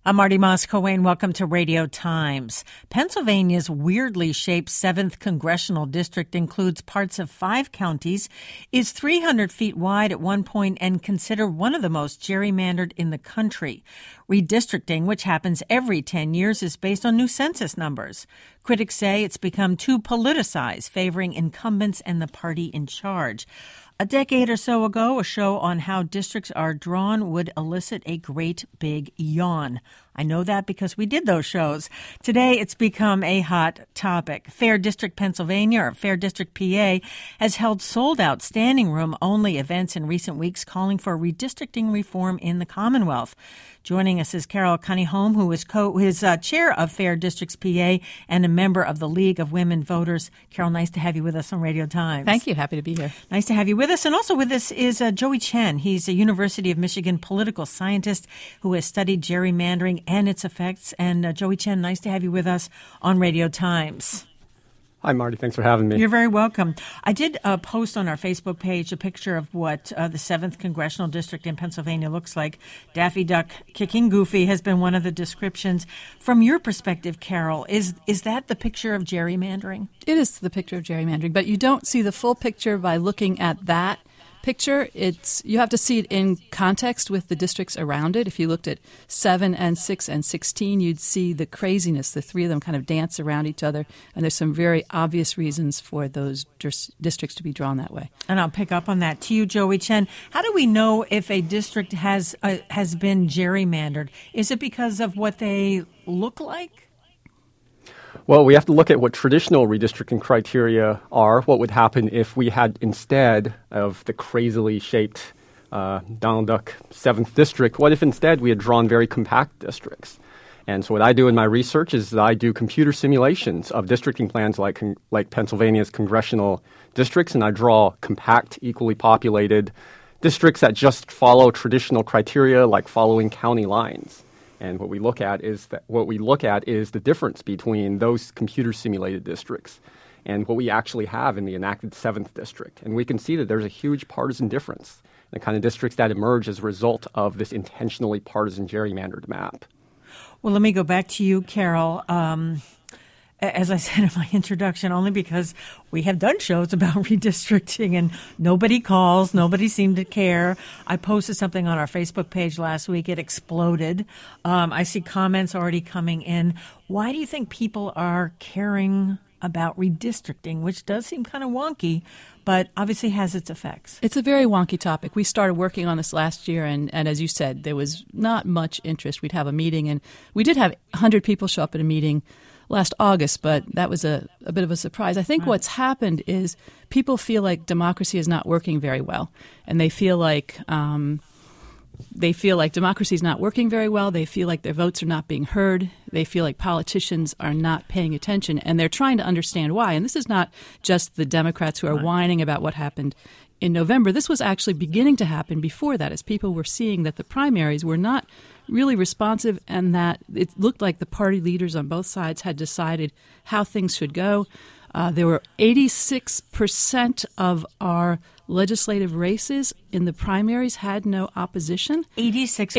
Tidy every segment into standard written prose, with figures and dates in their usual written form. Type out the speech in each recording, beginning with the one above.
I'm Marty Moss-Coane. Welcome to Radio Times. Pennsylvania's weirdly shaped 7th congressional district includes parts of 5 counties, is 300 feet wide at one point, and considered one of the most gerrymandered in the country. Redistricting, which happens every 10 years, is based on new census numbers. Critics say it's become too politicized, favoring incumbents and the party in charge. A decade or so ago, a show on how districts are drawn would elicit a great big yawn. I know that because we did those shows. Today, it's become a hot topic. Fair District Pennsylvania, or Fair District PA, has held sold-out standing room-only events in recent weeks calling for redistricting reform in the Commonwealth. Joining us is Carol Cunningham, who is chair of Fair Districts PA and a member of the League of Women Voters. Carol, nice to have you with us on Radio Times. Thank you. Happy to be here. Nice to have you with us. And also with us is Joey Chen. He's a University of Michigan political scientist who has studied gerrymandering and its effects. And Joey Chen, nice to have you with us on Radio Times. Hi, Marty. Thanks for having me. You're very welcome. I did post on our Facebook page a picture of what the 7th Congressional District in Pennsylvania looks like. Daffy Duck kicking Goofy has been one of the descriptions. From your perspective, Carol, is that the picture of gerrymandering? It is the picture of gerrymandering, but you don't see the full picture by looking at that picture. You have to see it in context with the districts around it. If you looked at 7 and 6 and 16, you'd see the craziness. The three of them kind of dance around each other, and there's some very obvious reasons for those districts to be drawn that way. And I'll pick up on that. To you, Joey Chen, how do we know if a district has been gerrymandered? Is it because of what they look like? Well, we have to look at what traditional redistricting criteria are. What would happen if we had, instead of the crazily shaped Donald Duck 7th district, what if instead we had drawn very compact districts? And so what I do in my research is that I do computer simulations of districting plans like Pennsylvania's congressional districts, and I draw compact, equally populated districts that just follow traditional criteria like following county lines. And what we look at is the difference between those computer simulated districts and what we actually have in the enacted 7th district. And we can see that there's a huge partisan difference in the kind of districts that emerge as a result of this intentionally partisan gerrymandered map. Well, let me go back to you, Carol. As I said in my introduction, only because we have done shows about redistricting and nobody calls, nobody seemed to care. I posted something on our Facebook page last week. It exploded. I see comments already coming in. Why do you think people are caring about redistricting, which does seem kind of wonky, but obviously has its effects? It's a very wonky topic. We started working on this last year, and as you said, there was not much interest. We'd have a meeting, and we did have 100 people show up at a meeting last August, but that was a bit of a surprise. I think What's happened is people feel like democracy is not working very well, and they feel like democracy is not working very well. They feel like their votes are not being heard. They feel like politicians are not paying attention, and they're trying to understand why. And this is not just the Democrats who are whining about what happened in November. This was actually beginning to happen before that, as people were seeing that the primaries were not really responsive and that it looked like the party leaders on both sides had decided how things should go. There were 86% of our legislative races in the primaries had no opposition. 86%?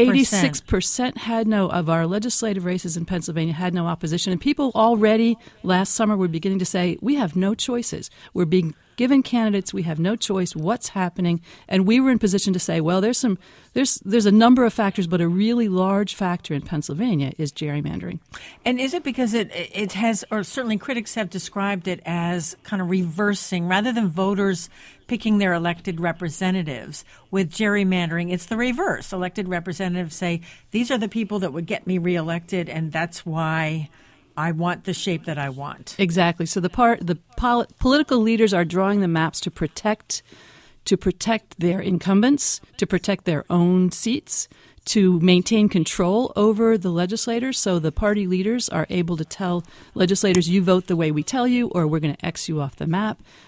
86% of our legislative races in Pennsylvania had no opposition. And people already last summer were beginning to say, we have no choices. We're being given candidates, we have no choice what's happening, and we were in position to say, well, there's a number of factors, but a really large factor in Pennsylvania is gerrymandering. And is it because it has, or certainly critics have described it as kind of reversing, rather than voters picking their elected representatives with gerrymandering, it's the reverse. Elected representatives say, these are the people that would get me reelected, and that's why I want the shape that I want. Exactly. So the political leaders are drawing the maps to protect their incumbents, to protect their own seats, to maintain control over the legislators. So the party leaders are able to tell legislators, you vote the way we tell you, or we're going to X you off the map.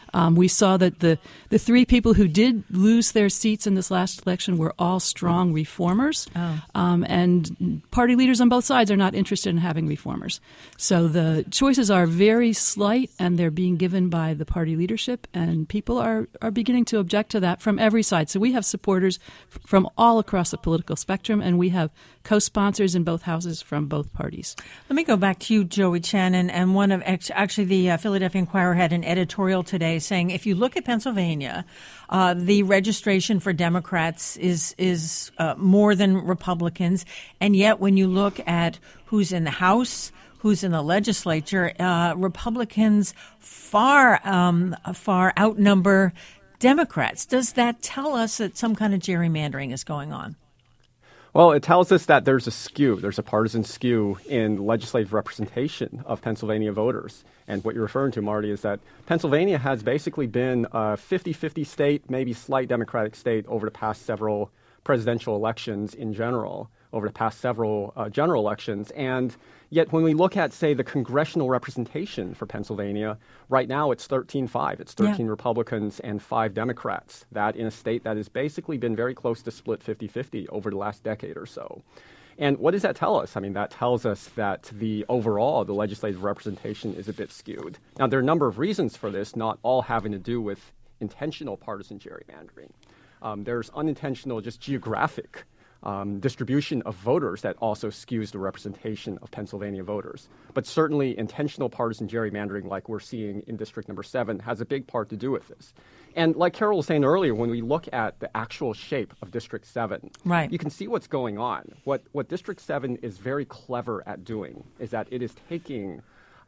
We saw that the three people who did lose their seats in this last election were all strong reformers, and party leaders on both sides are not interested in having reformers. So the choices are very slight, and they're being given by the party leadership, and people are beginning to object to that from every side. So we have supporters from all across the political spectrum, and we have co-sponsors in both houses from both parties. Let me go back to you, Joey Chen, and one of actually the Philadelphia Inquirer had an editorial today saying if you look at Pennsylvania, the registration for Democrats is more than Republicans, and yet when you look at who's in the House, who's in the legislature, Republicans far outnumber Democrats. Does that tell us that some kind of gerrymandering is going on? Well, it tells us that there's a partisan skew in legislative representation of Pennsylvania voters. And what you're referring to, Marty, is that Pennsylvania has basically been a 50-50 state, maybe slight Democratic state over the past several presidential elections in general, over the past several general elections. And yet when we look at, say, the congressional representation for Pennsylvania, right now it's 13-5. It's 13 Republicans and 5 Democrats. That in a state that has basically been very close to split 50-50 over the last decade or so. And what does that tell us? I mean, that tells us that the legislative representation is a bit skewed. Now, there are a number of reasons for this, not all having to do with intentional partisan gerrymandering. There's unintentional, just geographic distribution of voters that also skews the representation of Pennsylvania voters. But certainly intentional partisan gerrymandering like we're seeing in District Number 7 has a big part to do with this. And like Carol was saying earlier, when we look at the actual shape of District 7, you can see what's going on. What District 7 is very clever at doing is that it is taking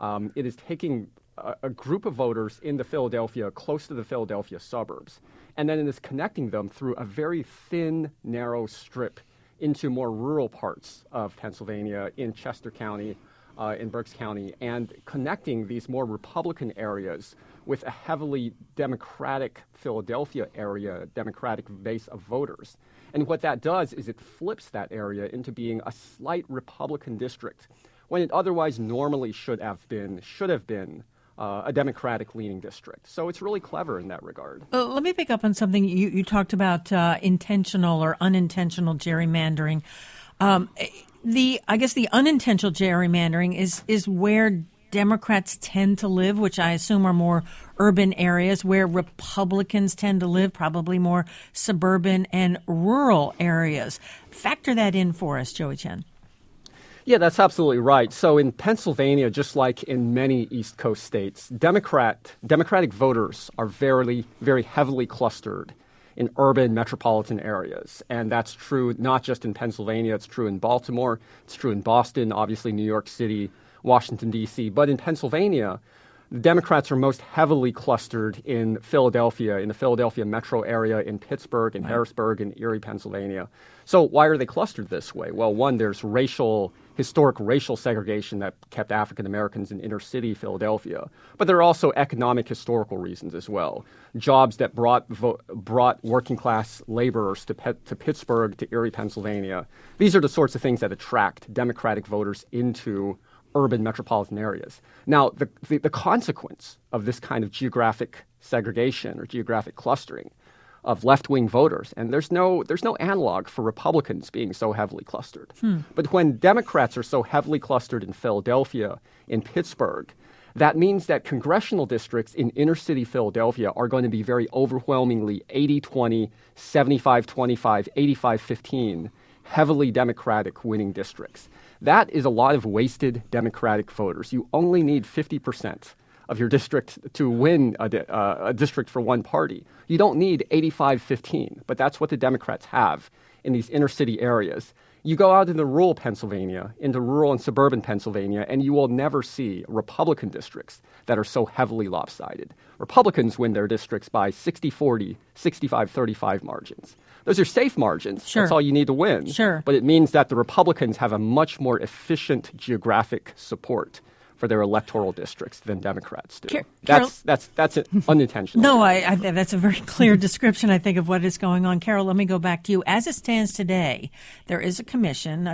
a group of voters in the Philadelphia, close to the Philadelphia suburbs, and then it is connecting them through a very thin, narrow strip into more rural parts of Pennsylvania, in Chester County, in Berks County, and connecting these more Republican areas with a heavily Democratic Philadelphia area, Democratic base of voters. And what that does is it flips that area into being a slight Republican district when it otherwise normally should have been a Democratic-leaning district. So it's really clever in that regard. Let me pick up on something you talked about, intentional or unintentional gerrymandering. I guess the unintentional gerrymandering is where Democrats tend to live, which I assume are more urban areas, where Republicans tend to live, probably more suburban and rural areas. Factor that in for us, Joey Chen. Yeah, that's absolutely right. So in Pennsylvania, just like in many East Coast states, Democratic voters are very, very heavily clustered in urban metropolitan areas. And that's true not just in Pennsylvania, it's true in Baltimore, it's true in Boston, obviously New York City, Washington, D.C. But in Pennsylvania, the Democrats are most heavily clustered in Philadelphia, in the Philadelphia metro area, in Pittsburgh, in Harrisburg, and Erie, Pennsylvania. So why are they clustered this way? Well, one, there's historic racial segregation that kept African Americans in inner city Philadelphia. But there are also economic historical reasons as well. Jobs that brought working class laborers to Pittsburgh, to Erie, Pennsylvania. These are the sorts of things that attract Democratic voters into urban metropolitan areas. Now, the consequence of this kind of geographic segregation or geographic clustering of left-wing voters, and there's no analog for Republicans being so heavily clustered. But when Democrats are so heavily clustered in Philadelphia, in Pittsburgh, that means that congressional districts in inner-city Philadelphia are going to be very overwhelmingly 80-20, 75-25, 85-15, heavily Democratic winning districts. That is a lot of wasted Democratic voters. You only need 50% of your district to win a district for one party. You don't need 85-15, but that's what the Democrats have in these inner city areas. You go out into rural Pennsylvania, into rural and suburban Pennsylvania, and you will never see Republican districts that are so heavily lopsided. Republicans win their districts by 60-40, 65-35 margins. Those are safe margins. Sure. That's all you need to win. Sure. But it means that the Republicans have a much more efficient geographic support for their electoral districts than Democrats do. Carol, that's unintentional. No, I that's a very clear description, I think, of what is going on. Carol, let me go back to you. As it stands today, there is a commission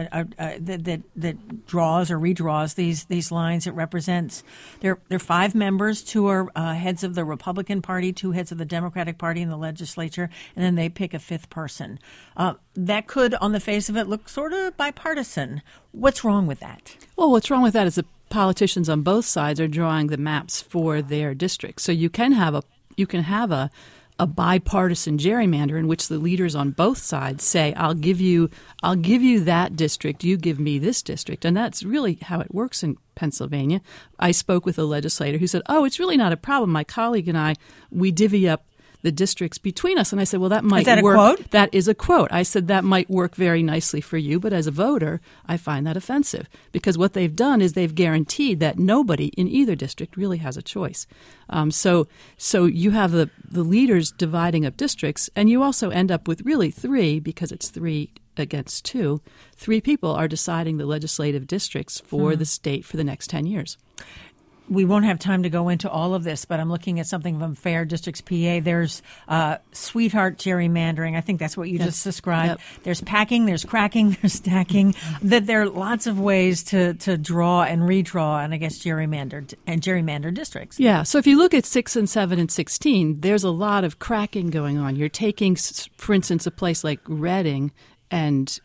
that draws or redraws these lines. It represents there are 5 members, 2 are heads of the Republican Party, 2 heads of the Democratic Party in the legislature, and then they pick a 5th person. That could, on the face of it, look sort of bipartisan. What's wrong with that? Well, what's wrong with that is the politicians on both sides are drawing the maps for their districts. So you can have a bipartisan gerrymander in which the leaders on both sides say, I'll give you that district, you give me this district. And that's really how it works in Pennsylvania. I spoke with a legislator who said, it's really not a problem. My colleague and I, we divvy up the districts between us. And I said, well, that might work. Is that a quote? That is a quote. I said, that might work very nicely for you, but as a voter, I find that offensive because what they've done is they've guaranteed that nobody in either district really has a choice. So you have the leaders dividing up districts, and you also end up with really 3, because it's 3 against 2. 3 people are deciding the legislative districts for the state for the next 10 years. We won't have time to go into all of this, but I'm looking at something from Fair Districts PA. There's sweetheart gerrymandering. I think that's what you just described. Yep. There's packing, there's cracking, there's stacking. That there are lots of ways to draw and redraw and I guess gerrymander districts. Yeah. So if you look at 6 and 7 and 16, there's a lot of cracking going on. You're taking, for instance, a place like Reading and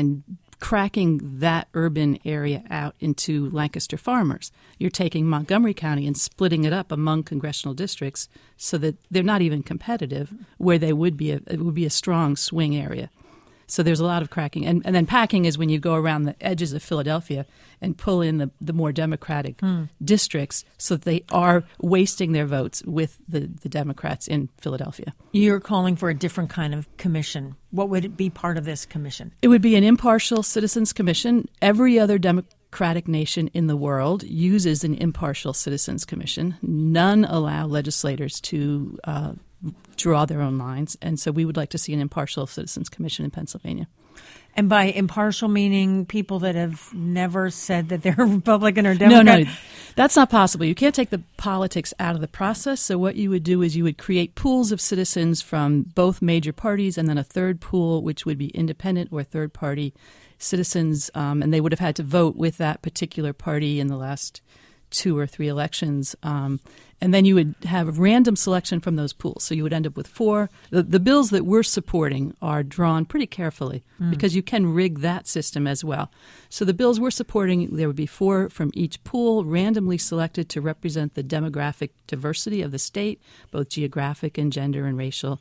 cracking that urban area out into Lancaster farmers. You're taking Montgomery County and splitting it up among congressional districts so that they're not even competitive, where it would be a strong swing area. So there's a lot of cracking. And then packing is when you go around the edges of Philadelphia and pull in the more Democratic districts so that they are wasting their votes with the Democrats in Philadelphia. You're calling for a different kind of commission. What would it be part of this commission? It would be an impartial citizens commission. Every other democratic nation in the world uses an impartial citizens commission. None allow legislators to draw their own lines, and so we would like to see an impartial citizens commission in Pennsylvania. And by impartial, meaning people that have never said that they're Republican or Democrat? No, that's not possible. You can't take the politics out of the process. So what you would do is you would create pools of citizens from both major parties and then a third pool, which would be independent or third-party citizens, and they would have had to vote with that particular party in the last 2 or 3 elections. And then you would have a random selection from those pools. So you would end up with 4. The bills that we're supporting are drawn pretty carefully because you can rig that system as well. So the bills we're supporting, there would be 4 from each pool, randomly selected to represent the demographic diversity of the state, both geographic and gender and racial.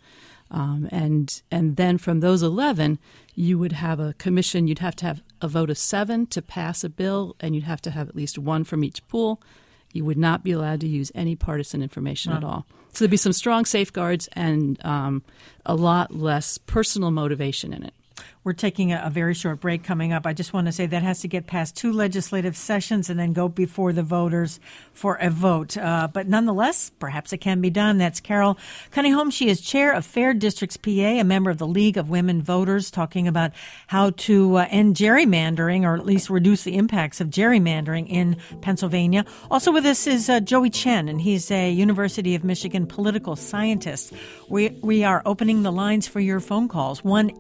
And then from those 11, you would have a commission. You'd have to have a vote of 7 to pass a bill, and you'd have to have at least 1 from each pool. You would not be allowed to use any partisan information at all. So there'd be some strong safeguards and a lot less personal motivation in it. We're taking a very short break coming up. I just want to say that has to get past 2 legislative sessions and then go before the voters for a vote. But nonetheless, perhaps it can be done. That's Carol Cunningham. She is chair of Fair Districts PA, a member of the League of Women Voters, talking about how to end gerrymandering, or at least reduce the impacts of gerrymandering in Pennsylvania. Also with us is Joey Chen, and he's a University of Michigan political scientist. We are opening the lines for your phone calls,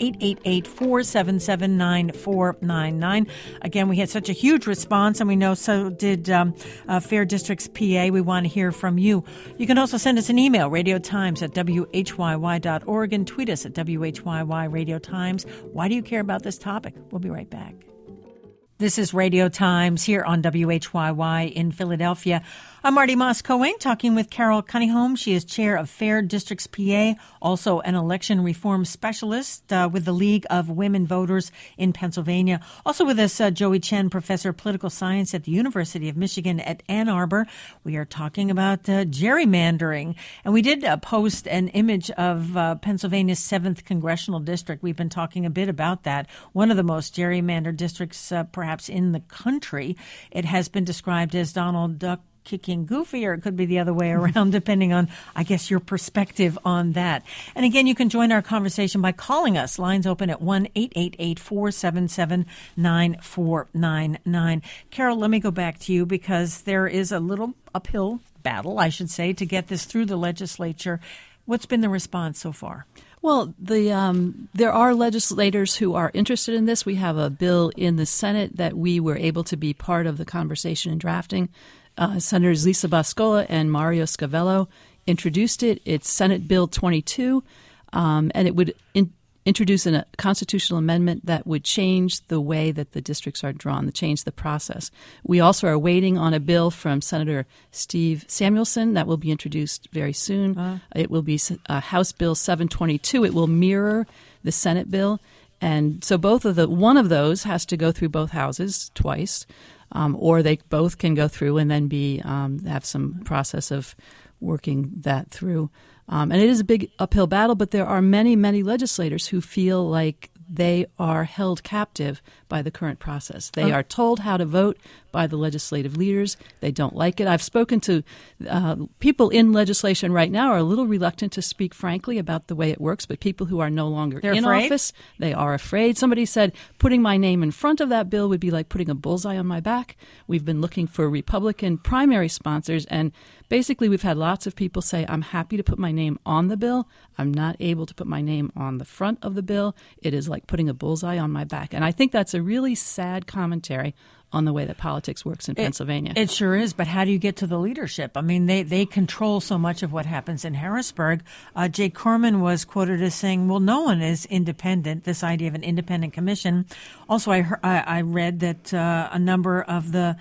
1-888-477-9499. Again, we had such a huge response, and we know so did Fair Districts PA. We want to hear from you. You can also send us an email, radiotimes@whyy.org, and tweet us at WHYY Radio Times. Why do you care about this topic? We'll be right back. This is Radio Times here on WHYY in Philadelphia. I'm Marty Moss-Cohen talking with Carol Cunningham. She is chair of Fair Districts PA, also an election reform specialist with the League of Women Voters in Pennsylvania. Also with us, Joey Chen, professor of political science at the University of Michigan at Ann Arbor. We are talking about gerrymandering. And we did post an image of Pennsylvania's 7th congressional district. We've been talking a bit about that. One of the most gerrymandered districts perhaps in the country. It has been described as Donald Duck kicking goofy, or it could be the other way around, depending on, I guess, your perspective on that. And again, you can join our conversation by calling us. Lines open at 1-888-477-9499. Carol, let me go back to you because there is a little uphill battle, I should say, to get this through the legislature. What's been the response so far? Well, there are legislators who are interested in this. We have a bill in the Senate that we were able to be part of the conversation and drafting. Senators Lisa Boscola and Mario Scavello introduced it. It's Senate Bill 22, and it would introduce a constitutional amendment that would change the way that the districts are drawn, to change the process. We also are waiting on a bill from Senator Steve Samuelson that will be introduced very soon. It will be House Bill 722. It will mirror the Senate bill. And so one of those has to go through both houses twice, or they both can go through and then have some process of working that through. And it is a big uphill battle, but there are many, many legislators who feel like they are held captive by the current process. They are told how to vote by the legislative leaders. They don't like it. I've spoken to people in legislation right now are a little reluctant to speak frankly about the way it works, but people who are no longer in office, they are afraid. Somebody said putting my name in front of that bill would be like putting a bullseye on my back. We've been looking for Republican primary sponsors, and basically we've had lots of people say, I'm happy to put my name on the bill. I'm not able to put my name on the front of the bill. It is like putting a bullseye on my back. And I think that's a really sad commentary on the way that politics works in Pennsylvania. It sure is, but how do you get to the leadership? I mean, they control so much of what happens in Harrisburg. Jay Corman was quoted as saying, well, no one is independent, this idea of an independent commission. Also, I read that a number of the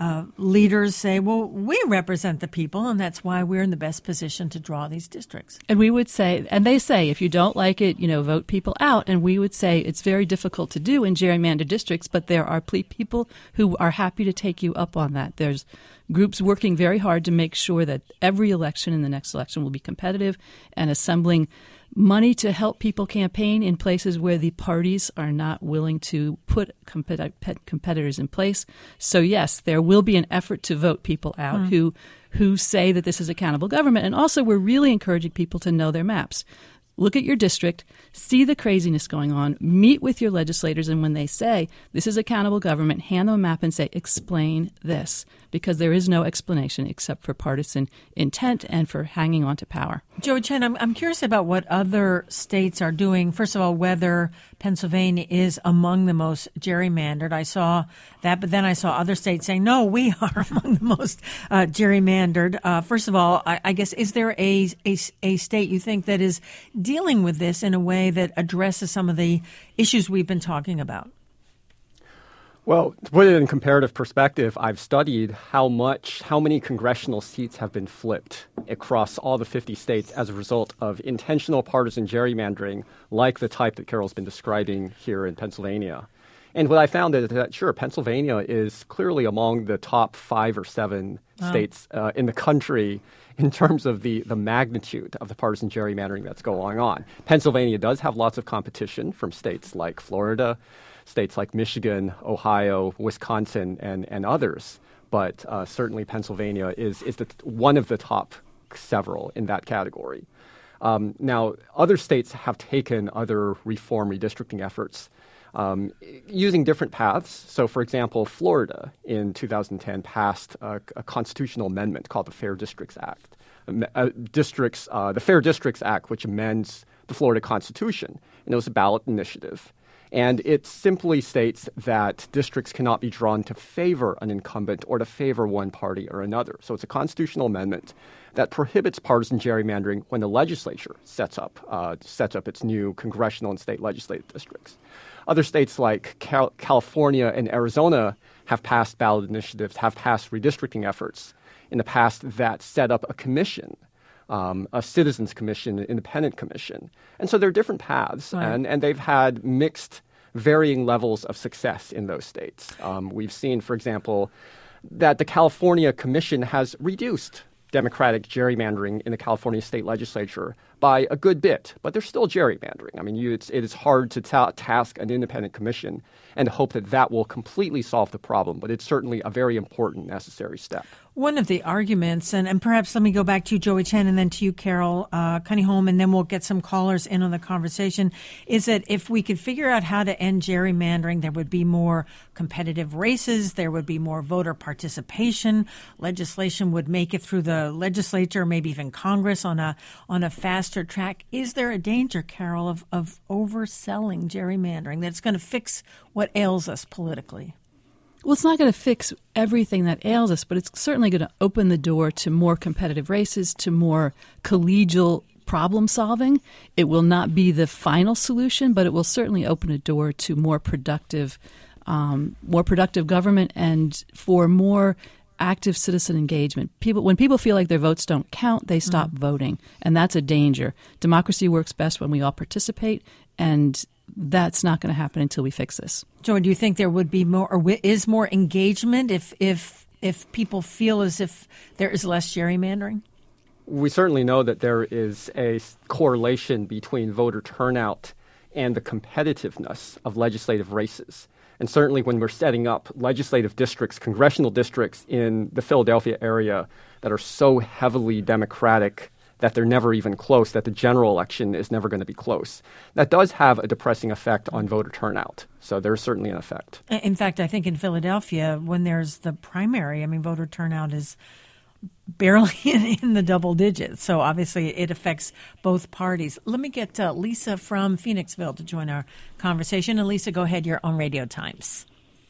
leaders say, well, we represent the people, and that's why we're in the best position to draw these districts. And we would say, and they say, if you don't like it, vote people out. And we would say it's very difficult to do in gerrymandered districts, but there are people who are happy to take you up on that. There's groups working very hard to make sure that every election and the next election will be competitive, and assembling money to help people campaign in places where the parties are not willing to put competitors in place. So, yes, there will be an effort to vote people out who say that this is accountable government. And also, we're really encouraging people to know their maps. Look at your district, see the craziness going on, meet with your legislators, and when they say this is accountable government, hand them a map and say, explain this, because there is no explanation except for partisan intent and for hanging on to power. Joey Chen, I'm curious about what other states are doing. First of all, whether Pennsylvania is among the most gerrymandered. I saw that, but then I saw other states saying, no, we are among the most gerrymandered. First of all, I guess, is there a state you think that is dealing with this in a way that addresses some of the issues we've been talking about? Well, to put it in comparative perspective, I've studied how many congressional seats have been flipped across all the 50 states as a result of intentional partisan gerrymandering, like the type that Carol's been describing here in Pennsylvania. And what I found is that, sure, Pennsylvania is clearly among the top 5 or 7 states in the country in terms of the magnitude of the partisan gerrymandering that's going on. Pennsylvania does have lots of competition from states like Florida, states like Michigan, Ohio, Wisconsin, and others. But certainly Pennsylvania is one of the top several in that category. Now, other states have taken other reform redistricting efforts using different paths. So, for example, Florida in 2010 passed a constitutional amendment called the Fair Districts Act. The Fair Districts Act, which amends the Florida Constitution. And it was a ballot initiative. And it simply states that districts cannot be drawn to favor an incumbent or to favor one party or another. So it's a constitutional amendment that prohibits partisan gerrymandering when the legislature sets up its new congressional and state legislative districts. Other states like California and Arizona have passed ballot initiatives, have passed redistricting efforts in the past that set up a commission, a citizens commission, an independent commission. And so there are different paths, right. and they've had mixed, varying levels of success in those states. We've seen, for example, that the California Commission has reduced Democratic gerrymandering in the California state legislature by a good bit, but there's still gerrymandering. I mean, it is hard to task an independent commission and hope that will completely solve the problem, but it's certainly a very important, necessary step. One of the arguments, and perhaps let me go back to you, Joey Chen, and then to you, Carol Cunningham, and then we'll get some callers in on the conversation, is that if we could figure out how to end gerrymandering, there would be more competitive races, there would be more voter participation, legislation would make it through the legislature, maybe even Congress on a faster track. Is there a danger, Carol, of overselling gerrymandering, that's going to fix what ails us politically? Well, it's not going to fix everything that ails us, but it's certainly going to open the door to more competitive races, to more collegial problem solving. It will not be the final solution, but it will certainly open a door to more productive government and for more active citizen engagement. When people feel like their votes don't count, they stop voting, and that's a danger. Democracy works best when we all participate, and that's not going to happen until we fix this. Joy, do you think there would be more, or is more engagement if people feel as if there is less gerrymandering? We certainly know that there is a correlation between voter turnout and the competitiveness of legislative races. And certainly when we're setting up legislative districts, congressional districts in the Philadelphia area that are so heavily Democratic that they're never even close, that the general election is never going to be close. That does have a depressing effect on voter turnout. So there's certainly an effect. In fact, I think in Philadelphia, when there's the primary, voter turnout is barely in the double digits. So obviously it affects both parties. Let me get Lisa from Phoenixville to join our conversation. And Lisa, go ahead. You're on Radio Times.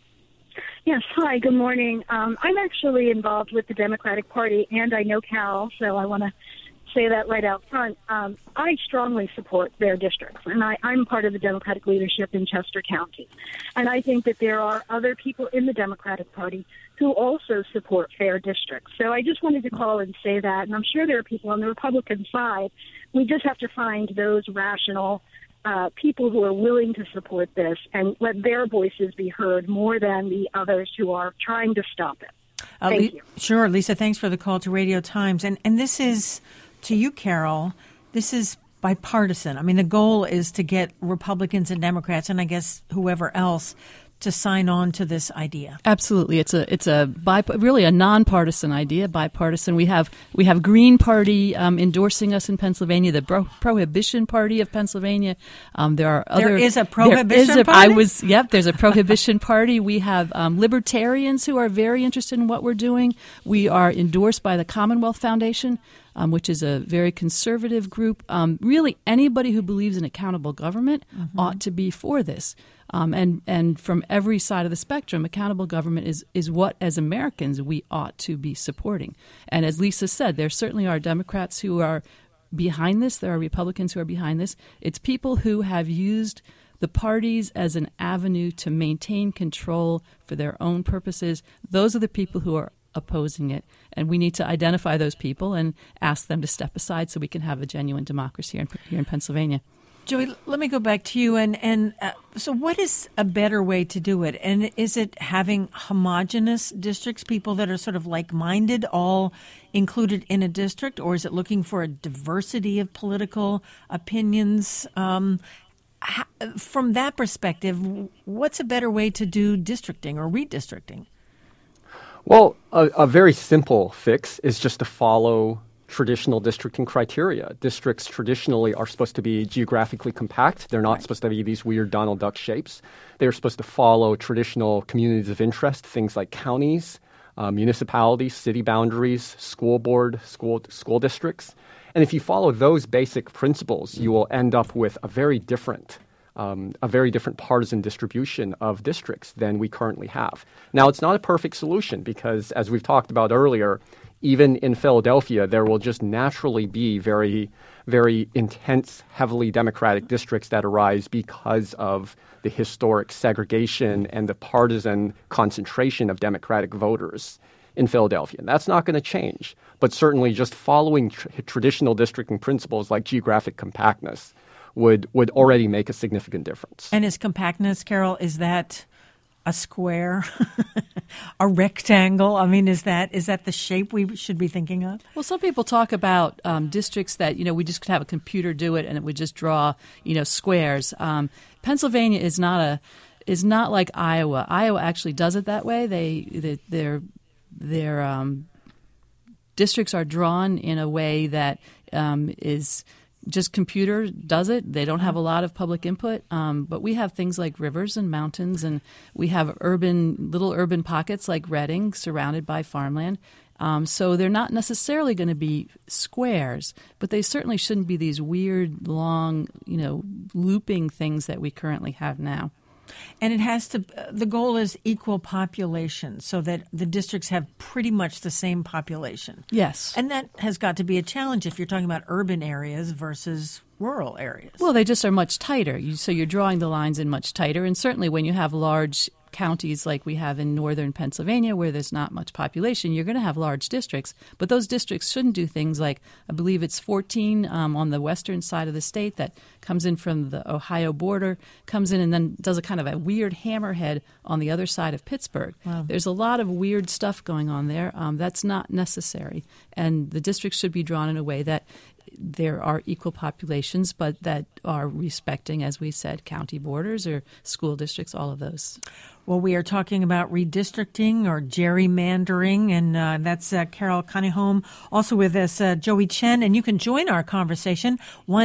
Yes. Hi, good morning. I'm actually involved with the Democratic Party, and I know Cal, so I want to say that right out front. I strongly support their districts, and I'm part of the Democratic leadership in Chester County. And I think that there are other people in the Democratic Party who also support fair districts. So I just wanted to call and say that, and I'm sure there are people on the Republican side. We just have to find those rational people who are willing to support this and let their voices be heard more than the others who are trying to stop it. Thank you. Sure, Lisa, thanks for the call to Radio Times. And this is, to you, Carol, this is bipartisan. The goal is to get Republicans and Democrats, and I guess whoever else, to sign on to this idea. Absolutely, it's really a nonpartisan idea. Bipartisan. We have Green Party endorsing us in Pennsylvania, the Prohibition Party of Pennsylvania. There is a Prohibition Party. There's a Prohibition Party. We have libertarians who are very interested in what we're doing. We are endorsed by the Commonwealth Foundation, which is a very conservative group. Really, anybody who believes in accountable government ought to be for this. And from every side of the spectrum, accountable government is what, as Americans, we ought to be supporting. And as Lisa said, there certainly are Democrats who are behind this. There are Republicans who are behind this. It's people who have used the parties as an avenue to maintain control for their own purposes. Those are the people who are opposing it. And we need to identify those people and ask them to step aside so we can have a genuine democracy here in Pennsylvania. Joey, let me go back to you. And so what is a better way to do it? And is it having homogenous districts, people that are sort of like-minded, all included in a district? Or is it looking for a diversity of political opinions? From that perspective, what's a better way to do districting or redistricting? Well, a very simple fix is just to follow traditional districting criteria. Districts traditionally are supposed to be geographically compact. They're not supposed to be these weird Donald Duck shapes. They're supposed to follow traditional communities of interest, things like counties, municipalities, city boundaries, school board, school districts. And if you follow those basic principles, you will end up with a very different partisan distribution of districts than we currently have. Now, it's not a perfect solution because, as we've talked about earlier, even in Philadelphia, there will just naturally be very, very intense, heavily Democratic districts that arise because of the historic segregation and the partisan concentration of Democratic voters in Philadelphia. And that's not going to change, but certainly just following traditional districting principles like geographic compactness would already make a significant difference. And is compactness, Carol, is that a square, a rectangle? Is that the shape we should be thinking of? Well, some people talk about districts that, we just could have a computer do it and it would just draw, squares. Pennsylvania is not like Iowa. Iowa actually does it that way. districts are drawn in a way that is just computer does it. They don't have a lot of public input, but we have things like rivers and mountains, and we have little urban pockets like Reading surrounded by farmland. So they're not necessarily going to be squares, but they certainly shouldn't be these weird, long, looping things that we currently have now. And the goal is equal population, so that the districts have pretty much the same population. Yes. And that has got to be a challenge if you're talking about urban areas versus rural areas. Well, they just are much tighter. So you're drawing the lines in much tighter. And certainly when you have large counties like we have in northern Pennsylvania where there's not much population, you're going to have large districts. But those districts shouldn't do things like, I believe it's 14 on the western side of the state that comes in from the Ohio border, comes in and then does a kind of a weird hammerhead on the other side of Pittsburgh. Wow. There's a lot of weird stuff going on there. That's not necessary. And the districts should be drawn in a way that there are equal populations, but that are respecting, as we said, county borders or school districts, all of those. Well, we are talking about redistricting or gerrymandering, and that's Carol Kaniholm. Also with us, Joey Chen, and you can join our conversation,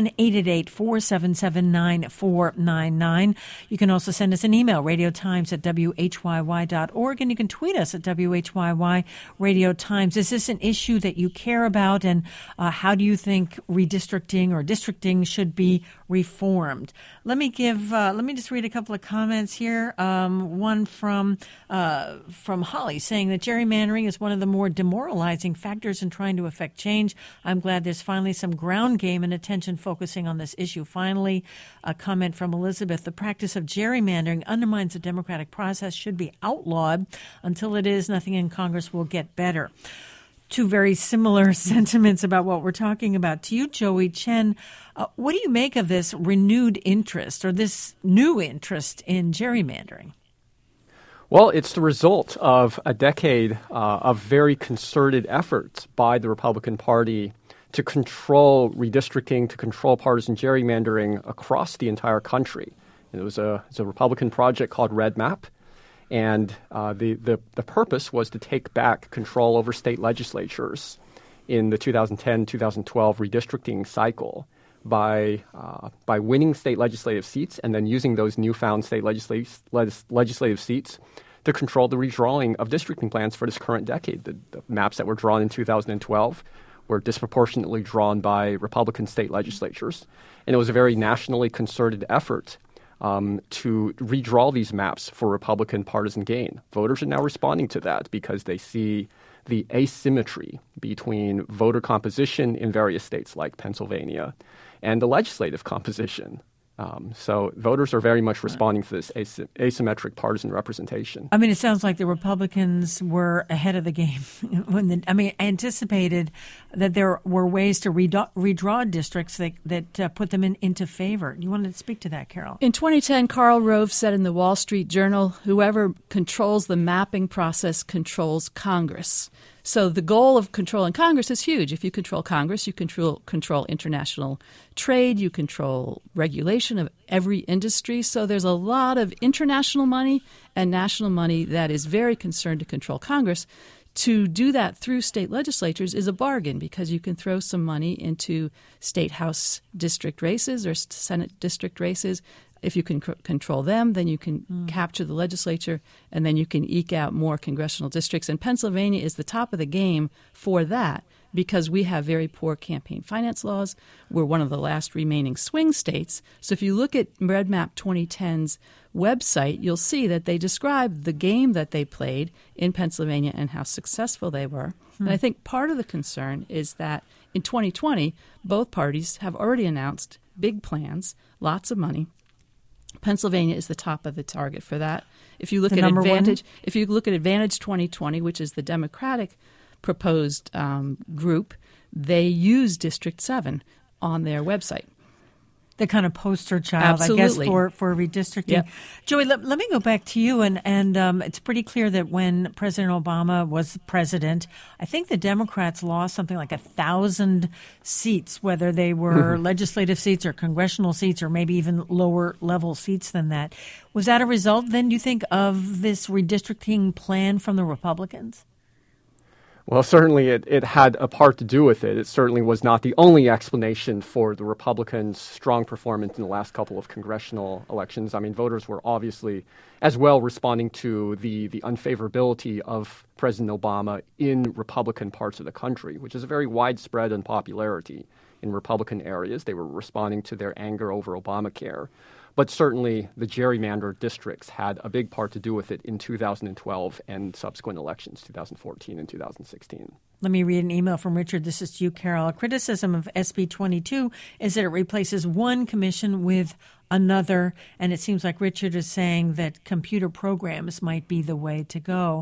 1-888-477-9499. You can also send us an email, radiotimes@whyy.org, and you can tweet us at WHYY Radio Times. Is this an issue that you care about, and how do you think redistricting or districting should be reformed? Let me just read a couple of comments here. One from Holly saying that gerrymandering is one of the more demoralizing factors in trying to affect change. I'm glad there's finally some ground game and attention focusing on this issue. Finally, a comment from Elizabeth. The practice of gerrymandering undermines the democratic process, should be outlawed. Until it is, nothing in Congress will get better. Two very similar sentiments about what we're talking about. To you, Joey Chen, what do you make of this renewed interest or this new interest in gerrymandering? Well, it's the result of a decade of very concerted efforts by the Republican Party to control redistricting, to control partisan gerrymandering across the entire country. It was a Republican project called Red Map, and the purpose was to take back control over state legislatures in the 2010-2012 redistricting cycle by winning state legislative seats and then using those newfound state legislative seats to control the redrawing of districting plans for this current decade. The maps that were drawn in 2012 were disproportionately drawn by Republican state legislatures. And it was a very nationally concerted effort to redraw these maps for Republican partisan gain. Voters are now responding to that because they see the asymmetry between voter composition in various states like Pennsylvania and the legislative composition. So voters are very much responding to this asymmetric partisan representation. I mean, it sounds like the Republicans were ahead of the game. Anticipated that there were ways to redraw districts that put them into favor. You wanted to speak to that, Carol? In 2010, Karl Rove said in the Wall Street Journal, whoever controls the mapping process controls Congress. So the goal of controlling Congress is huge. If you control Congress, you control international trade, you control regulation of every industry. So there's a lot of international money and national money that is very concerned to control Congress. To do that through state legislatures is a bargain because you can throw some money into state house district races or Senate district races. If you can control them, then you can capture the legislature, and then you can eke out more congressional districts. And Pennsylvania is the top of the game for that because we have very poor campaign finance laws. We're one of the last remaining swing states. So if you look at Red Map 2010's website, you'll see that they describe the game that they played in Pennsylvania and how successful they were. And I think part of the concern is that in 2020, both parties have already announced big plans, lots of money. Pennsylvania is the top of the target for that. If you look at Advantage 2020, which is the Democratic proposed group, they use District 7 on their website. The kind of poster child, Absolutely. I guess, for redistricting. Yep. Joey, let me go back to you. And it's pretty clear that when President Obama was president, I think the Democrats lost something like 1,000 seats, whether they were legislative seats or congressional seats or maybe even lower level seats than that. Was that a result, then, do you think, of this redistricting plan from the Republicans? Well, certainly it had a part to do with it. It certainly was not the only explanation for the Republicans' strong performance in the last couple of congressional elections. I mean, voters were obviously as well responding to the unfavorability of President Obama in Republican parts of the country, which is a very widespread unpopularity in Republican areas. They were responding to their anger over Obamacare. But certainly the gerrymandered districts had a big part to do with it in 2012 and subsequent elections, 2014 and 2016. Let me read an email from Richard. This is to you, Carol. A criticism of SB 22 is that it replaces one commission with another, and it seems like Richard is saying that computer programs might be the way to go.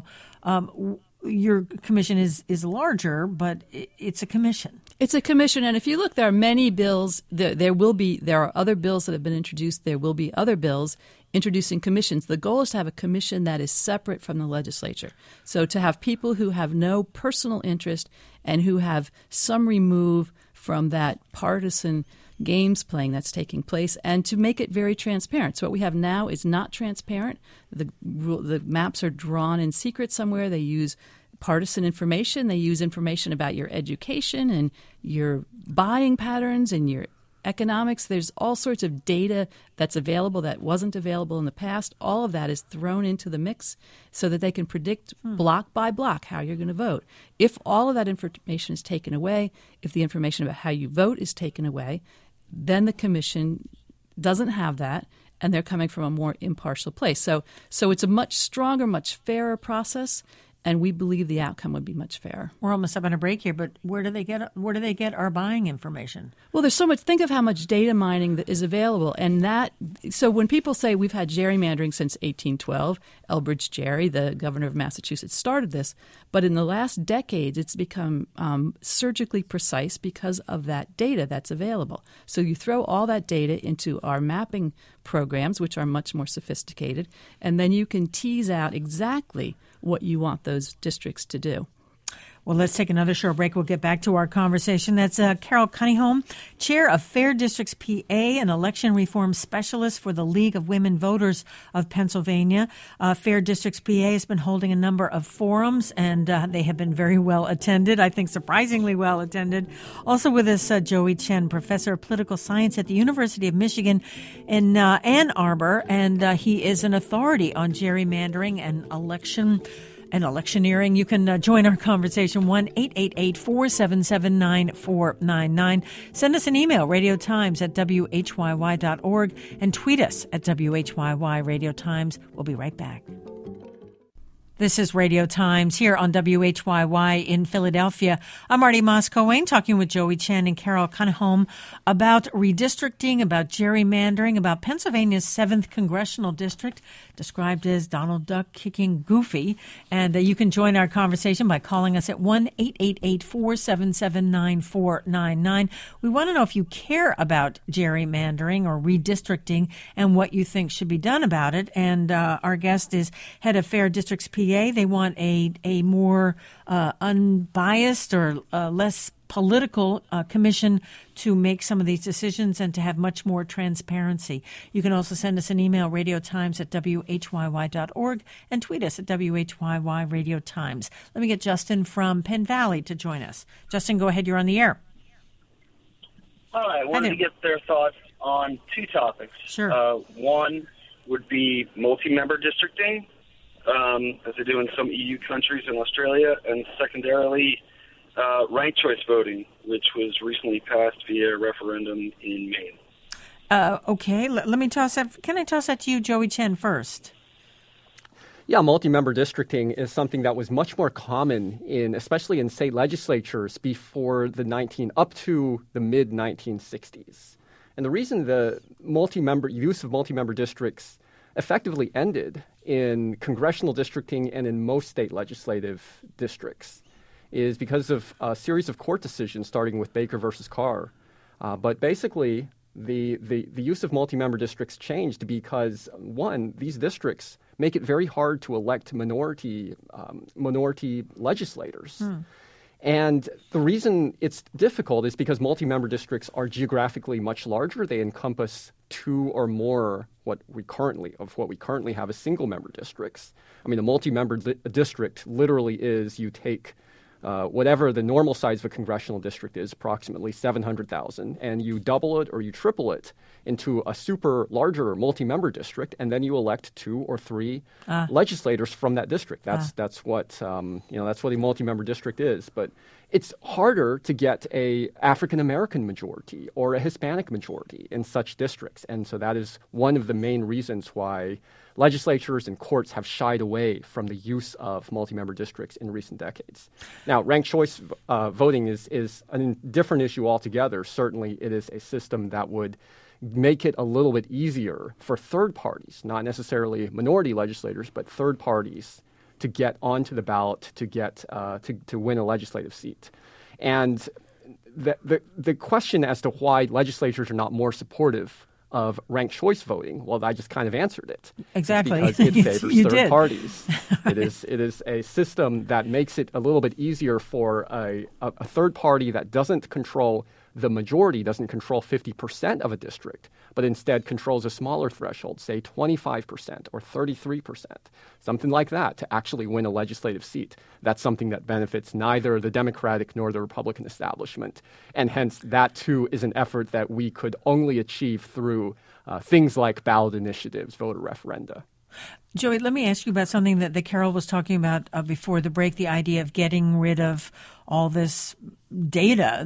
Your commission is larger, but it's a commission. It's a commission, and if you look, there are many bills. There are other bills that have been introduced. There will be other bills introducing commissions. The goal is to have a commission that is separate from the legislature. So to have people who have no personal interest and who have some remove from that partisan games playing that's taking place, and to make it very transparent. So what we have now is not transparent. The maps are drawn in secret somewhere. They use partisan information. They use information about your education and your buying patterns and your economics. There's all sorts of data that's available that wasn't available in the past. All of that is thrown into the mix so that they can predict block by block how you're going to vote. If all of that information is taken away, if the information about how you vote is taken away, then the commission doesn't have that, and they're coming from a more impartial place. So it's a much stronger, much fairer process. And we believe the outcome would be much fairer. We're almost up on a break here, but where do they get our buying information? Well, there's so much. Think of how much data mining that is available, so when people say we've had gerrymandering since 1812, Elbridge Gerry, the governor of Massachusetts, started this. But in the last decades, it's become surgically precise because of that data that's available. So you throw all that data into our mapping programs, which are much more sophisticated, and then you can tease out exactly what you want those districts to do. Well, let's take another short break. We'll get back to our conversation. That's Carol Cunningham, Chair of Fair Districts PA and Election Reform Specialist for the League of Women Voters of Pennsylvania. Fair Districts PA has been holding a number of forums, and they have been very well attended, I think surprisingly well attended. Also with us, Joey Chen, Professor of Political Science at the University of Michigan in Ann Arbor, and he is an authority on gerrymandering and electioneering. You can join our conversation, 1-888-477-9499. Send us an email, radiotimes@whyy.org, and tweet us at WHYY Radio Times. We'll be right back. This is Radio Times here on WHYY in Philadelphia. I'm Marty Moss-Coane talking with Joey Chen and Carol Cunningham about redistricting, about gerrymandering, about Pennsylvania's 7th Congressional District, described as Donald Duck kicking goofy. And you can join our conversation by calling us at 1-888-477-9499. We want to know if you care about gerrymandering or redistricting and what you think should be done about it. And our guest is head of Fair Districts PA. They want a more unbiased or less political commission to make some of these decisions and to have much more transparency. You can also send us an email, radiotimes@whyy.org, and tweet us at WHYY Radio Times. Let me get Justin from Penn Valley to join us. Justin, go ahead. You're on the air. Hi, I wanted to get their thoughts on two topics. Sure. One would be multi-member districting, as they do in some EU countries and Australia, and secondarily, ranked choice voting, which was recently passed via referendum in Maine. Okay, let me toss that. Can I toss that to you, Joey Chen, first? Yeah, multi-member districting is something that was much more common especially in state legislatures before up to the mid-1960s. And the reason the use of multi-member districts effectively ended in congressional districting and in most state legislative districts is because of a series of court decisions starting with Baker versus Carr. But basically, the use of multi-member districts changed because, one, these districts make it very hard to elect minority legislators. And the reason it's difficult is because multi-member districts are geographically much larger. They encompass two or more what we currently have as single-member districts. I mean, a multi-member district literally is you take whatever the normal size of a congressional district is, approximately 700,000, and you double it or you triple it into a super larger multi-member district, and then you elect 2 or 3 legislators from that district. That's what that's what a multi-member district is. But it's harder to get a African American majority or a Hispanic majority in such districts, and so that is one of the main reasons why legislatures and courts have shied away from the use of multi-member districts in recent decades. Now, ranked choice voting is a different issue altogether. Certainly, it is a system that would make it a little bit easier for third parties, not necessarily minority legislators, but third parties to get onto the ballot to get to win a legislative seat. And the question as to why legislatures are not more supportive of ranked choice voting, well, I just kind of answered it. Exactly. It's because it favors third parties. Right. It is a system that makes it a little bit easier for a third party that doesn't control the majority, doesn't control 50% of a district, but instead controls a smaller threshold, say 25% or 33%, something like that, to actually win a legislative seat. That's something that benefits neither the Democratic nor the Republican establishment. And hence, that too is an effort that we could only achieve through things like ballot initiatives, voter referenda. Joey, let me ask you about something that Carol was talking about before the break, the idea of getting rid of all this data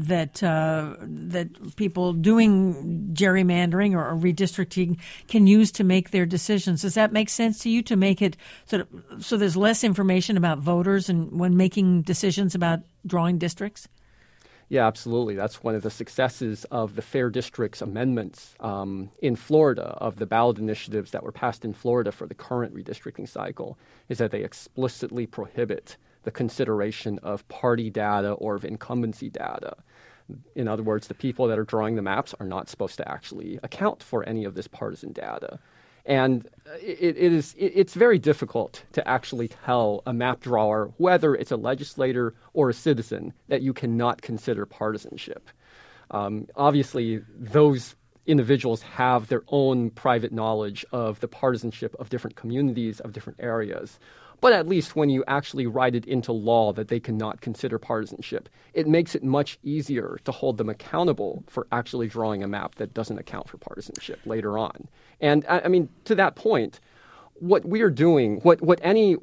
that people doing gerrymandering or redistricting can use to make their decisions. Does that make sense to you, to make it sort of so there's less information about voters and when making decisions about drawing districts? Yeah, absolutely. That's one of the successes of the Fair Districts amendments in Florida, of the ballot initiatives that were passed in Florida for the current redistricting cycle, is that they explicitly prohibit the consideration of party data or of incumbency data. In other words, the people that are drawing the maps are not supposed to actually account for any of this partisan data. And it's very difficult to actually tell a map drawer, whether it's a legislator or a citizen, that you cannot consider partisanship. Obviously, those individuals have their own private knowledge of the partisanship of different communities, of different areas. But at least when you actually write it into law that they cannot consider partisanship, it makes it much easier to hold them accountable for actually drawing a map that doesn't account for partisanship later on. And I mean, to that point, what we are doing, what any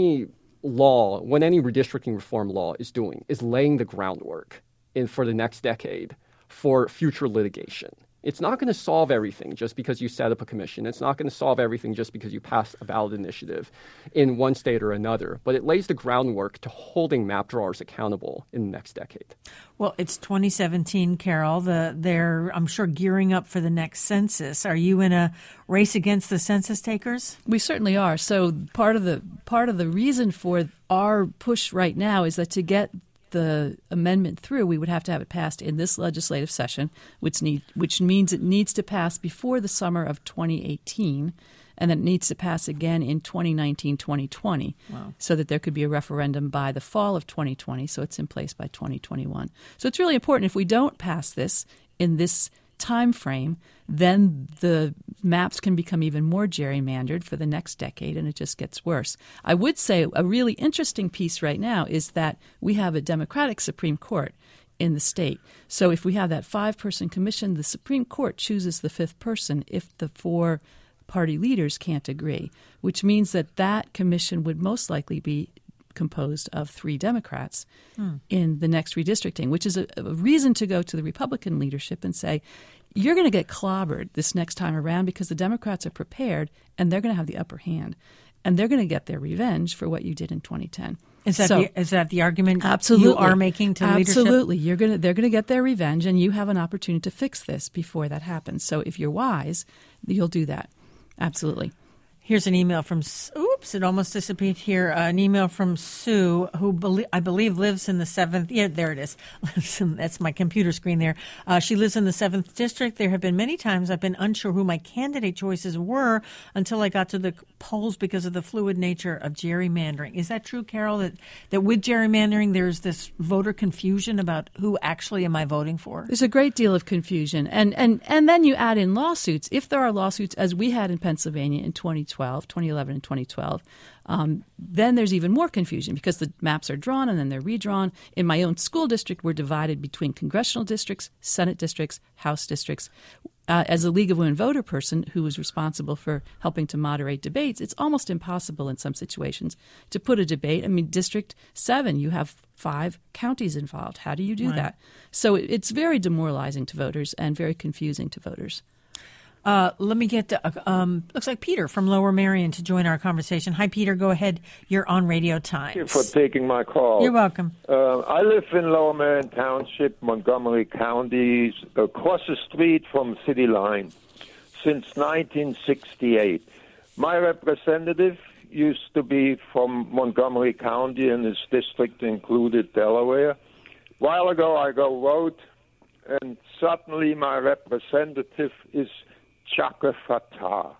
redistricting reform law is doing, is laying the groundwork for the next decade for future litigation. It's not going to solve everything just because you set up a commission. It's not going to solve everything just because you pass a ballot initiative in one state or another. But it lays the groundwork to holding map drawers accountable in the next decade. Well, it's 2017, Carol. They're, I'm sure, gearing up for the next census. Are you in a race against the census takers? We certainly are. So part of the reason for our push right now is that to get the amendment through, we would have to have it passed in this legislative session, which means it needs to pass before the summer of 2018, and then it needs to pass again in 2019-2020, so that there could be a referendum by the fall of 2020, so it's in place by 2021. So it's really important. If we don't pass this in this time frame, then the maps can become even more gerrymandered for the next decade, and it just gets worse. I would say a really interesting piece right now is that we have a Democratic Supreme Court in the state. So if we have that 5-person commission, the Supreme Court chooses the 5th person if the 4 party leaders can't agree, which means that that commission would most likely be composed of 3 Democrats in the next redistricting, which is a reason to go to the Republican leadership and say, you're going to get clobbered this next time around because the Democrats are prepared and they're going to have the upper hand and they're going to get their revenge for what you did in 2010. Is that the argument absolutely, you are making to leadership? Absolutely. They're going to get their revenge, and you have an opportunity to fix this before that happens. So if you're wise, you'll do that. Absolutely. Here's an email from, oops, it almost disappeared here. An email from Sue, who I believe lives in the 7th. Yeah, there it is. That's my computer screen there. She lives in the 7th district. There have been many times I've been unsure who my candidate choices were until I got to the polls because of the fluid nature of gerrymandering. Is that true, Carol, that with gerrymandering there's this voter confusion about who actually am I voting for? There's a great deal of confusion. And then you add in lawsuits. If there are lawsuits, as we had in Pennsylvania in 2011 and 2012, 12, then there's even more confusion because the maps are drawn and then they're redrawn. In my own school district, we're divided between congressional districts, Senate districts, House districts. As a League of Women Voter person who was responsible for helping to moderate debates, it's almost impossible in some situations to put a debate. I mean, District 7, you have 5 counties involved. How do you do that? So it's very demoralizing to voters and very confusing to voters. Let me get looks like Peter from Lower Merion to join our conversation. Hi, Peter. Go ahead. You're on Radio Times. Thank you for taking my call. You're welcome. I live in Lower Merion Township, Montgomery County, across the street from City Line since 1968. My representative used to be from Montgomery County, and his district included Delaware. A while ago, I go vote, and suddenly my representative is Chaka Fattah.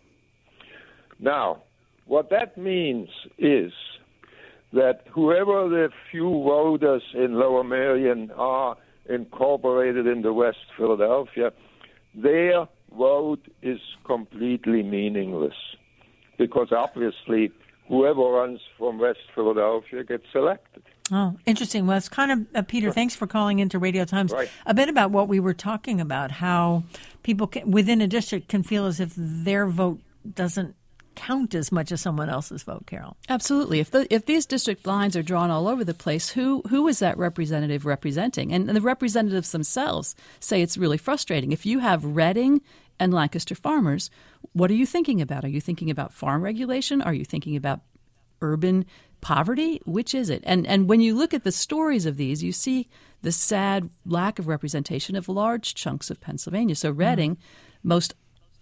Now, what that means is that whoever the few voters in Lower Merion are incorporated into West Philadelphia, their vote is completely meaningless because obviously whoever runs from West Philadelphia gets elected. Oh, interesting. Well, it's kind of, Peter, thanks for calling into Radio Times. Right. A bit about what we were talking about, how people within a district can feel as if their vote doesn't count as much as someone else's vote, Carol. Absolutely. If these district lines are drawn all over the place, who is that representative representing? And the representatives themselves say it's really frustrating. If you have Reading and Lancaster farmers, what are you thinking about? Are you thinking about farm regulation? Are you thinking about urban poverty? Which is it? And when you look at the stories of these, you see the sad lack of representation of large chunks of Pennsylvania. So Reading, most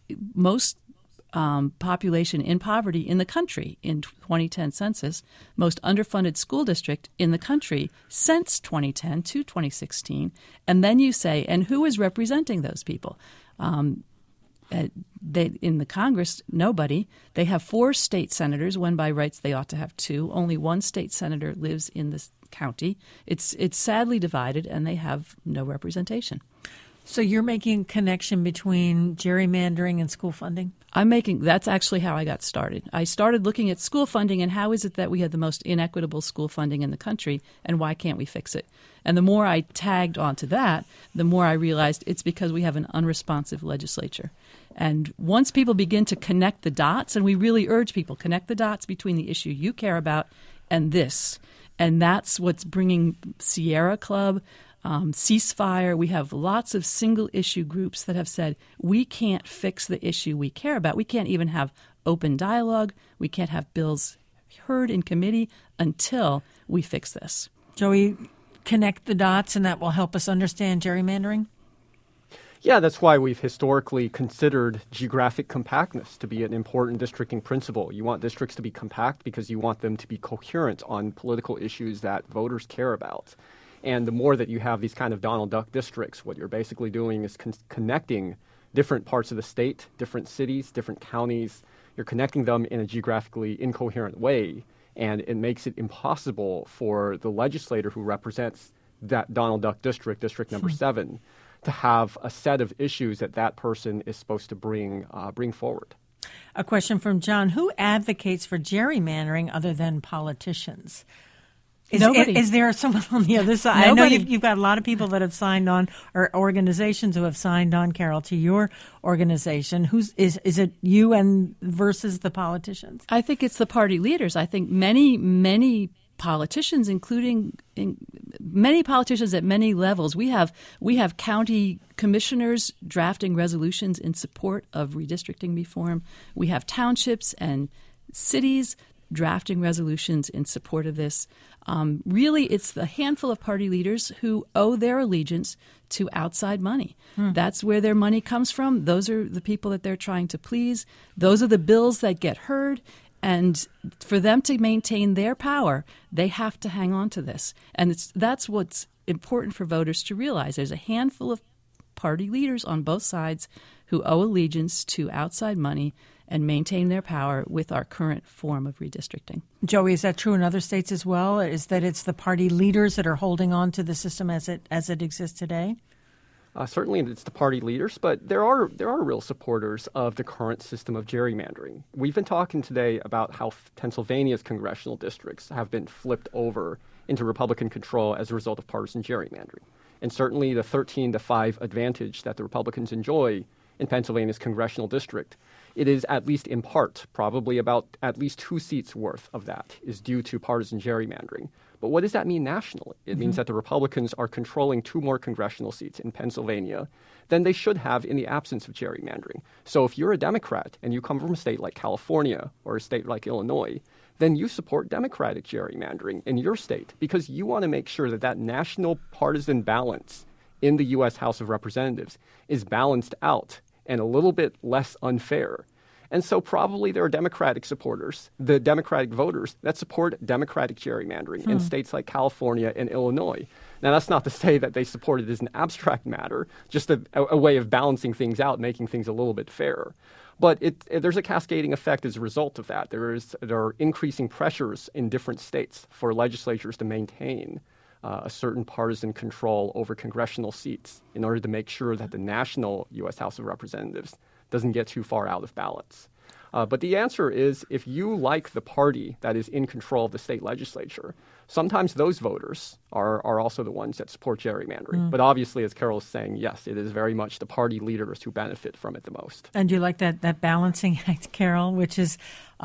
population in poverty in the country in 2010 census, most underfunded school district in the country since 2010 to 2016. And then you say, and who is representing those people? In the Congress, nobody. They have 4 state senators, when by rights they ought to have 2. Only 1 state senator lives in this county. It's sadly divided, and they have no representation. So you're making a connection between gerrymandering and school funding? That's actually how I got started. I started looking at school funding and how is it that we have the most inequitable school funding in the country, and why can't we fix it? And the more I tagged onto that, the more I realized it's because we have an unresponsive legislature. And once people begin to connect the dots, and we really urge people, connect the dots between the issue you care about and this. And that's what's bringing Sierra Club, Ceasefire. We have lots of single-issue groups that have said, we can't fix the issue we care about. We can't even have open dialogue. We can't have bills heard in committee until we fix this. Joey, connect the dots, and that will help us understand gerrymandering? Yeah, that's why we've historically considered geographic compactness to be an important districting principle. You want districts to be compact because you want them to be coherent on political issues that voters care about. And the more that you have these kind of Donald Duck districts, what you're basically doing is connecting different parts of the state, different cities, different counties. You're connecting them in a geographically incoherent way, and it makes it impossible for the legislator who represents that Donald Duck district, District Number 7, to have a set of issues that person is supposed to bring forward. A question from John. Who advocates for gerrymandering other than politicians? Nobody. Is there someone on the other side? Nobody. I know you've got a lot of people that have signed on, or organizations who have signed on, Carol, to your organization. Is it you and versus the politicians? I think it's the party leaders. I think many politicians, many politicians at many levels. We have county commissioners drafting resolutions in support of redistricting reform. We have townships and cities drafting resolutions in support of this. Really, it's the handful of party leaders who owe their allegiance to outside money. That's where their money comes from. Those are the people that they're trying to please. Those are the bills that get heard. And for them to maintain their power, they have to hang on to this. And that's what's important for voters to realize. There's a handful of party leaders on both sides who owe allegiance to outside money and maintain their power with our current form of redistricting. Joey, is that true in other states as well? Is that it's the party leaders that are holding on to the system as it exists today? Certainly it's the party leaders, but there are real supporters of the current system of gerrymandering. We've been talking today about how Pennsylvania's congressional districts have been flipped over into Republican control as a result of partisan gerrymandering. And certainly the 13-5 advantage that the Republicans enjoy in Pennsylvania's congressional district, it is at least in part, probably about at least 2 seats worth of that is due to partisan gerrymandering. But what does that mean nationally? It means that the Republicans are controlling 2 more congressional seats in Pennsylvania than they should have in the absence of gerrymandering. So if you're a Democrat and you come from a state like California or a state like Illinois, then you support Democratic gerrymandering in your state because you want to make sure that that national partisan balance in the U.S. House of Representatives is balanced out and a little bit less unfair. And so probably there are Democratic supporters, the Democratic voters, that support Democratic gerrymandering in states like California and Illinois. Now, that's not to say that they support it as an abstract matter, just a way of balancing things out, making things a little bit fairer. But there's a cascading effect as a result of that. There are increasing pressures in different states for legislatures to maintain a certain partisan control over congressional seats in order to make sure that the national U.S. House of Representatives doesn't get too far out of balance. But the answer is, if you like the party that is in control of the state legislature, sometimes those voters are also the ones that support gerrymandering. But obviously, as Carol is saying, yes, it is very much the party leaders who benefit from it the most. And do you like that balancing act, Carol, which is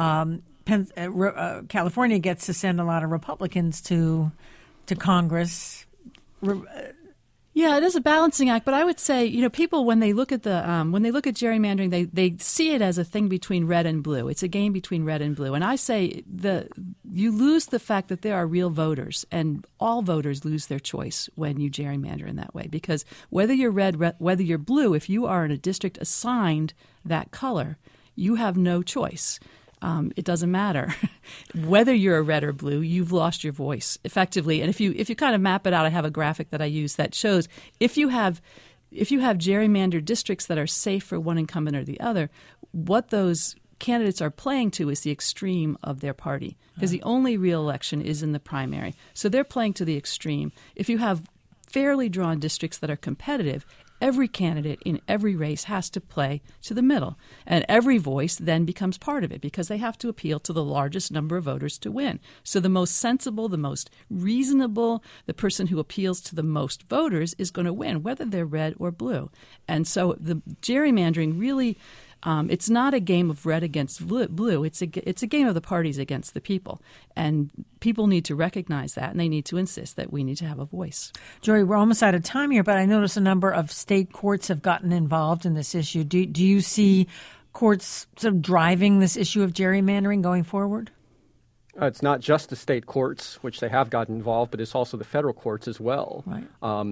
California gets to send a lot of Republicans to Congress. Yeah, it is a balancing act, but I would say, people when they look at gerrymandering, they see it as a thing between red and blue. It's a game between red and blue, and I say you lose the fact that there are real voters, and all voters lose their choice when you gerrymander in that way. Because whether you're red, whether you're blue, if you are in a district assigned that color, you have no choice. It doesn't matter whether you're a red or blue. You've lost your voice effectively. And if you kind of map it out, I have a graphic that I use that shows if you have gerrymandered districts that are safe for one incumbent or the other, what those candidates are playing to is the extreme of their party, because the only real election is in the primary. So they're playing to the extreme. If you have fairly drawn districts that are competitive, every candidate in every race has to play to the middle. And every voice then becomes part of it because they have to appeal to the largest number of voters to win. So the most sensible, the most reasonable, the person who appeals to the most voters is going to win, whether they're red or blue. And so the gerrymandering really, it's not a game of red against blue. It's a game of the parties against the people. And people need to recognize that, and they need to insist that we need to have a voice. Joy, we're almost out of time here, but I notice a number of state courts have gotten involved in this issue. Do you see courts sort of driving this issue of gerrymandering going forward? It's not just the state courts, which they have gotten involved, but it's also the federal courts as well. Right.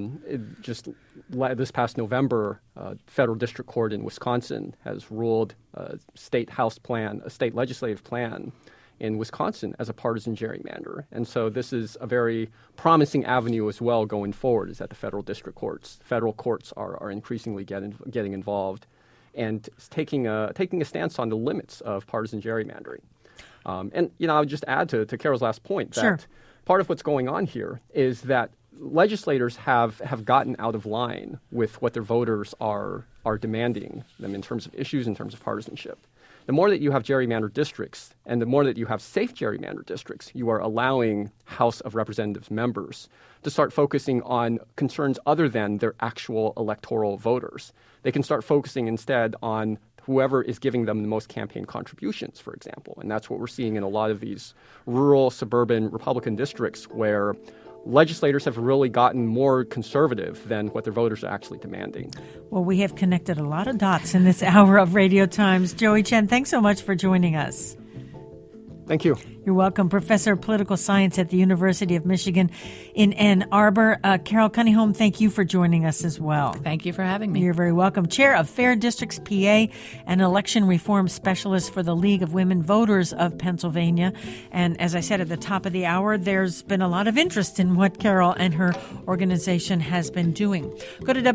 This past November, federal district court in Wisconsin has ruled a state legislative plan in Wisconsin as a partisan gerrymander. And so this is a very promising avenue as well going forward, is that the federal district courts, federal courts are increasingly getting involved and taking a stance on the limits of partisan gerrymandering. And I would just add to Carol's last point that part of what's going on here is that legislators have gotten out of line with what their voters are demanding them in terms of issues, in terms of partisanship. The more that you have gerrymandered districts and the more that you have safe gerrymandered districts, you are allowing House of Representatives members to start focusing on concerns other than their actual electoral voters. They can start focusing instead on whoever is giving them the most campaign contributions, for example. And that's what we're seeing in a lot of these rural, suburban Republican districts where legislators have really gotten more conservative than what their voters are actually demanding. Well, we have connected a lot of dots in this hour of Radio Times. Joey Chen, thanks so much for joining us. Thank you. You're welcome. Professor of Political Science at the University of Michigan in Ann Arbor. Carol Cunningham, thank you for joining us as well. Thank you for having me. You're very welcome. Chair of Fair Districts PA and Election Reform Specialist for the League of Women Voters of Pennsylvania. And as I said at the top of the hour, there's been a lot of interest in what Carol and her organization has been doing. Go to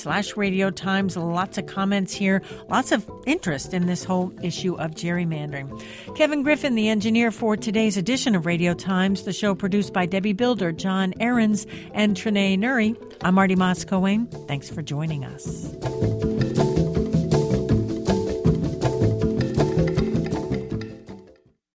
whyy.org/Radio Times. Lots of comments here. Lots of interest in this whole issue of gerrymandering. Kevin Griffin, the engineer for today's edition of Radio Times, the show produced by Debbie Builder, John Ahrens, and Trinae Nuri. I'm Marty Moscoe. Thanks for joining us.